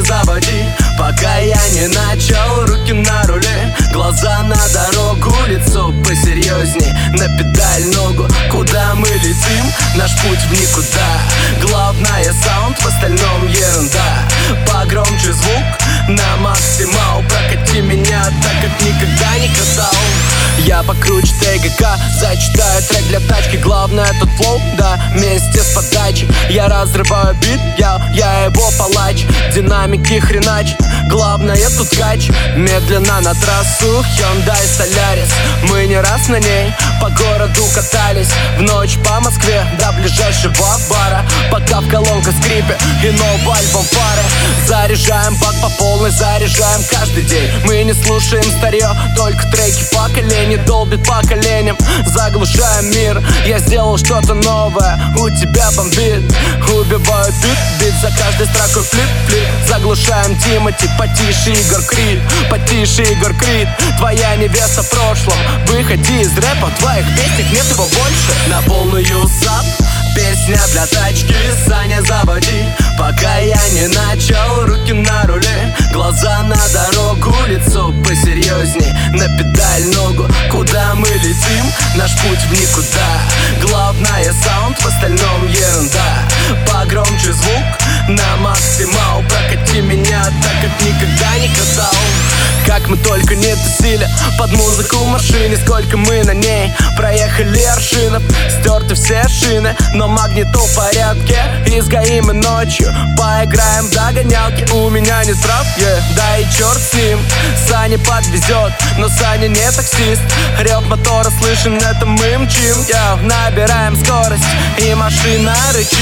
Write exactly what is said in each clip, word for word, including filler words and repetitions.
заводи, пока я не начал. Руки на руле, глаза на дорогу, лицо посерьезней, на педаль ногу. Куда мы летим? Наш путь в никуда. Главное саунд, в остальном ерунда. Погромче звук на максимал. Прокати меня так, как никогда не катал. Я покруче ТГК, зачитаю трек для тачки. Главное тут флоу, да, вместе с подачей. Я разрываю бит, я, я его палач. Динамики хреначит, главное тут кач. Медленно на трассу Hyundai Solaris. Мы не раз на ней по городу катались. В ночь по Москве до ближайшего бара, пока в колонках скрипе и новый альбом фары. Заряжаем бак по полной, заряжаем каждый день. Мы не слушаем старье, только треки поколений. Долбит по коленям, заглушаем мир. Я сделал что-то новое, у тебя бомбит. Убиваю бит, бит за каждой строкой флип-флип. Заглушаем Тимати, потише Егор Крид. Потише Егор Крид, твоя невеста в прошлом. Выходи из рэпа, в твоих песнях нет его больше. На полную зап, песня для тачки. Саня, заводи, пока я не начал. Руки на руле, глаза на дорогу, лицо посерьезней, на педаль ногу. Куда мы летим? Наш путь в никуда. Главное саунд, в остальном ерунда. Погромче звук на максимал. Прокати меня так, как никогда не катал. Как мы только не тусили под музыку в машине. Сколько мы на ней проехали аршинов. Стерты все шины, но магнитол в порядке. Изгоим мы ночью, поиграем в догонялки. У меня нет прав, yeah, да и черт с ним. Саня подвезет, но Саня не таксист. Рев мотора слышен, это мы мчим, yeah. Набираем скорость, и машина рычит.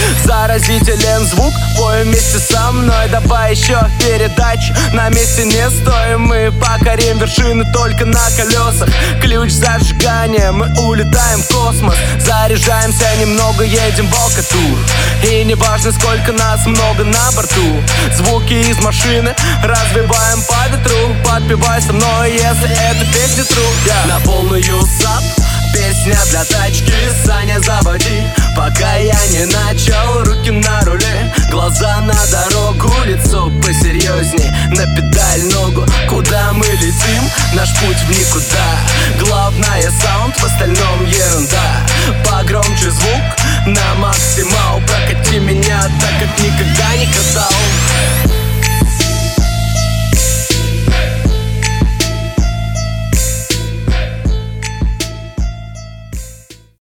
Заразителен звук, пой вместе со мной. Давай еще передачу, на месте не стоим. Мы покорим вершины только на колесах. Ключ зажигания, мы улетаем в космос. Заряжаемся немного, едем в Алкатур. И не важно, сколько нас много на борту. Звуки из машины развиваем по ветру. Подпевай со мной, если эта песня true, yeah. На полную зап, песня для тачки. Саня, заводи, пока я не начал. Руки на руле, глаза на дорогу,